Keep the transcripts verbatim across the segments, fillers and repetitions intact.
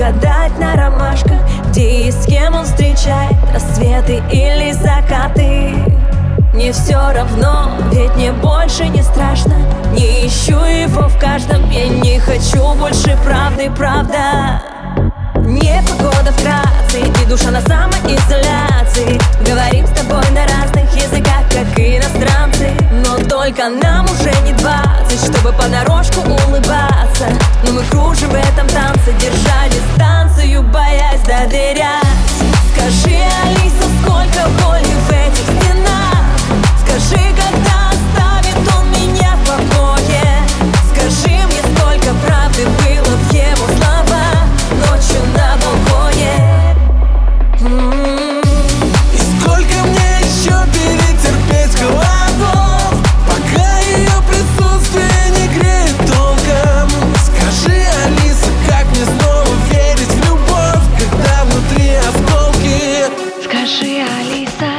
гадать на ромашках, где и с кем он встречает рассветы или закаты. Мне все равно, ведь мне больше не страшно. Не ищу его в каждом, я не хочу больше правды, правда. Не погода вкратце, и душа на самоизоляции. Говорим с тобой на разных языках, как иностранцы. Но только нам уже не двадцать, чтобы понарошку улыбаться. Но мы кружим в этом танце, держа дистанцию, боясь доверять. Скажи, Алиса, сколько боли в этих стенах? Скажи, когда оставит он меня в покое? Скажи мне, сколько правды было в его словах ночью на балконе. М-м-м. И сколько мне еще перетерпеть холодов, пока ее присутствие не греет толком? Скажи, Алиса, как мне снова верить в любовь, когда внутри осколки? Скажи, Алиса.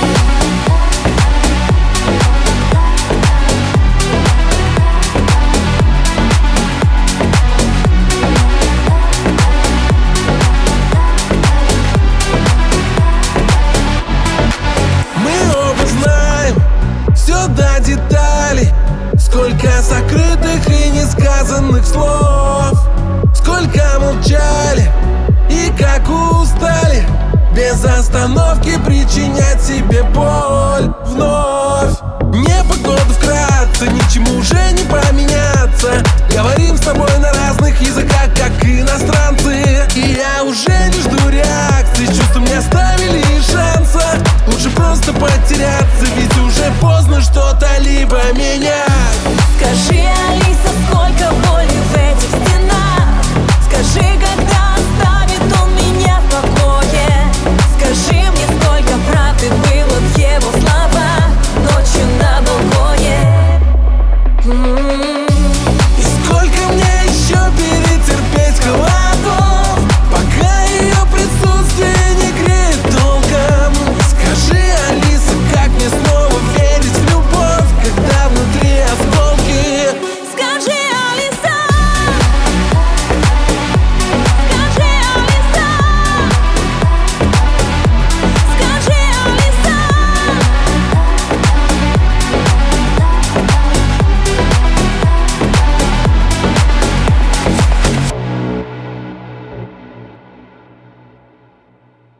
До деталей, сколько сокрытых и несказанных слов, сколько молчали и как устали без остановки причинять себе боль вновь. Непогода вкратце, ничему уже не поменяться. Говорим с тобой на разных языках, как иностранцы. И я уже не жду реакции.